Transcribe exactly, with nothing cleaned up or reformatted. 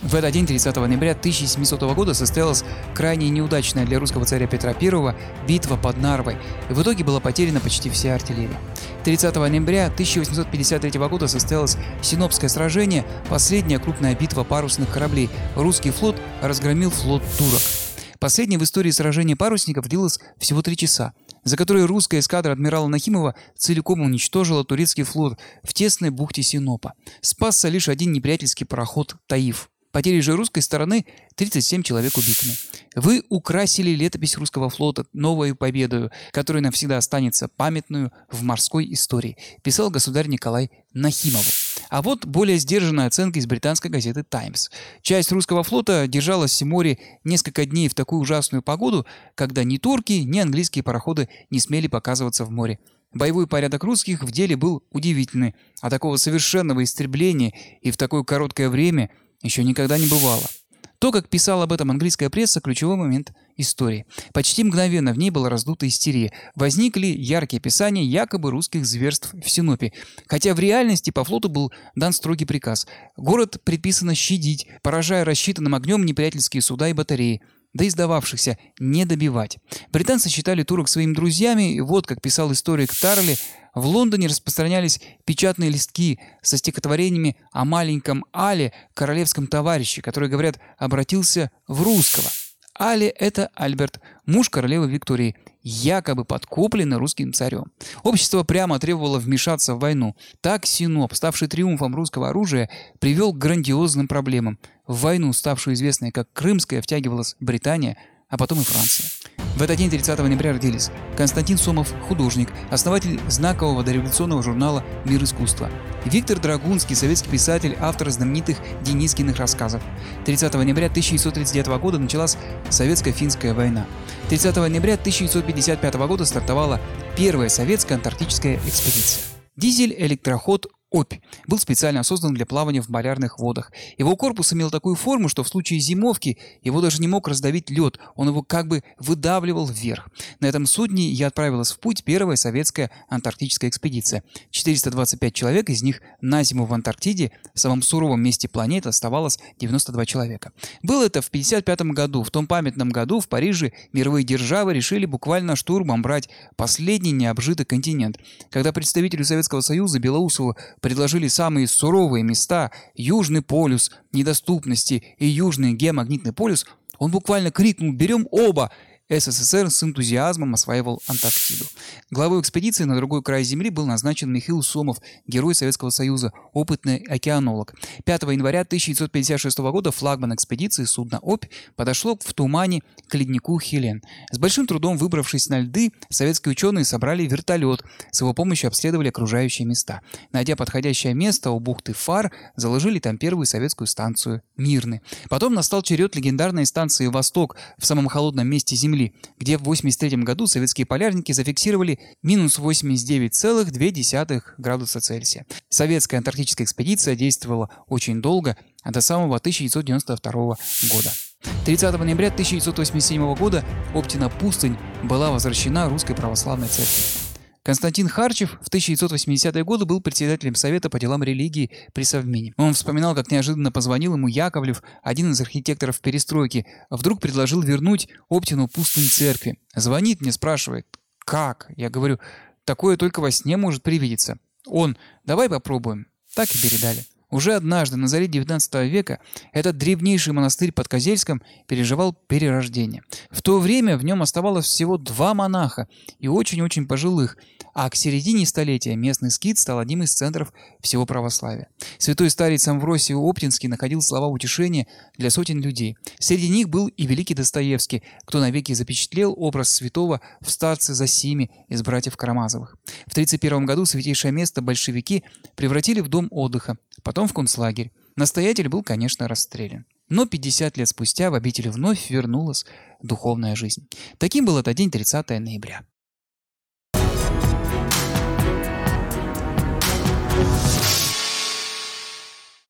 В этот день, тридцатого ноября тысяча семисотого года, состоялась крайне неудачная для русского царя Петра Первого битва под Нарвой, и в итоге была потеряна почти вся артиллерия. тридцатого ноября тысяча восемьсот пятьдесят третьего года состоялось Синопское сражение, последняя крупная битва парусных кораблей. Русский флот разгромил флот турок. Последнее в истории сражение парусников длилось всего три часа, за которые русская эскадра адмирала Нахимова целиком уничтожила турецкий флот в тесной бухте Синопа. Спасся лишь один неприятельский пароход «Таиф». Потери же русской стороны – тридцать семь человек убитыми. Вы украсили летопись русского флота новой победою, которая навсегда останется памятную в морской истории, писал государь Николай Нахимову. А вот более сдержанная оценка из британской газеты «Таймс». Часть русского флота держалась в море несколько дней в такую ужасную погоду, когда ни турки, ни английские пароходы не смели показываться в море. Боевой порядок русских в деле был удивительный, а такого совершенного истребления и в такое короткое время еще никогда не бывало. То, как писала об этом английская пресса, ключевой момент истории. Почти мгновенно в ней была раздута истерия. Возникли яркие описания якобы русских зверств в Синопе. Хотя в реальности по флоту был дан строгий приказ. Город предписано щадить, поражая рассчитанным огнем неприятельские суда и батареи, да и сдававшихся не добивать. Британцы считали турок своими друзьями, и вот, как писал историк Тарли, в Лондоне распространялись печатные листки со стихотворениями о маленьком Але, королевском товарище, который, говорят, обратился в русского. Але – это Альберт, муж королевы Виктории, якобы подкупленный русским царем. Общество прямо требовало вмешаться в войну. Так Синоп, ставший триумфом русского оружия, привел к грандиозным проблемам. В войну, ставшую известной как Крымская, втягивалась Британия, а потом и Франция. В этот день, тридцатого ноября, родились Константин Сомов, художник, основатель знакового дореволюционного журнала «Мир искусства». Виктор Драгунский, советский писатель, автор знаменитых Денискиных рассказов. тридцатого ноября тысяча девятьсот тридцать девятого года началась Советско-финская война. тридцатого ноября тысяча девятьсот пятьдесят пятого года стартовала первая советская антарктическая экспедиция. Дизель-электроход «Обь» был специально создан для плавания в полярных водах. Его корпус имел такую форму, что в случае зимовки его даже не мог раздавить лед, он его как бы выдавливал вверх. На этом судне и отправилась в путь первая советская антарктическая экспедиция. четыреста двадцать пять человек, из них на зиму в Антарктиде, в самом суровом месте планеты, оставалось девяносто два человека. Было это в пятьдесят пятом году. В том памятном году в Париже мировые державы решили буквально штурмом брать последний необжитый континент. Когда представителю Советского Союза Белоусову предложили самые суровые места – Южный полюс недоступности и Южный геомагнитный полюс, он буквально крикнул «Берем оба!». СССР с энтузиазмом осваивал Антарктиду. Главой экспедиции на другой край Земли был назначен Михаил Сомов, герой Советского Союза, опытный океанолог. пятого января тысяча девятьсот пятьдесят шестого года флагман экспедиции судно «Обь» подошло в тумане к леднику Хелен. С большим трудом выбравшись на льды, советские ученые собрали вертолет. С его помощью обследовали окружающие места. Найдя подходящее место у бухты Фар, заложили там первую советскую станцию «Мирный». Потом настал черед легендарной станции «Восток» в самом холодном месте Земли, где в восемьдесят третьем году советские полярники зафиксировали минус восемьдесят девять целых две десятых градуса Цельсия. Советская антарктическая экспедиция действовала очень долго, до самого тысяча девятьсот девяносто второго года. тридцатого ноября тысяча девятьсот восемьдесят седьмого года Оптина пустынь была возвращена Русской Православной Церкви. Константин Харчев в тысяча девятьсот восьмидесятые годы был председателем Совета по делам религии при Совмине. Он вспоминал, как неожиданно позвонил ему Яковлев, один из архитекторов перестройки, вдруг предложил вернуть Оптину пустынь церкви. Звонит мне, спрашивает, как? Я говорю, такое только во сне может привидеться. Он, давай попробуем. Так и передали. Уже однажды, на заре девятнадцатого века, этот древнейший монастырь под Козельском переживал перерождение. В то время в нем оставалось всего два монаха и очень-очень пожилых, а к середине столетия местный скит стал одним из центров всего православия. Святой старец Амвросий Оптинский находил слова утешения для сотен людей. Среди них был и великий Достоевский, кто навеки запечатлел образ святого в старце Зосиме из братьев Карамазовых. В тридцать первом году святейшее место большевики превратили в дом отдыха, потом в концлагерь. Настоятель был, конечно, расстрелян. Но пятьдесят лет спустя в обитель вновь вернулась духовная жизнь. Таким был этот день, тридцатого ноября.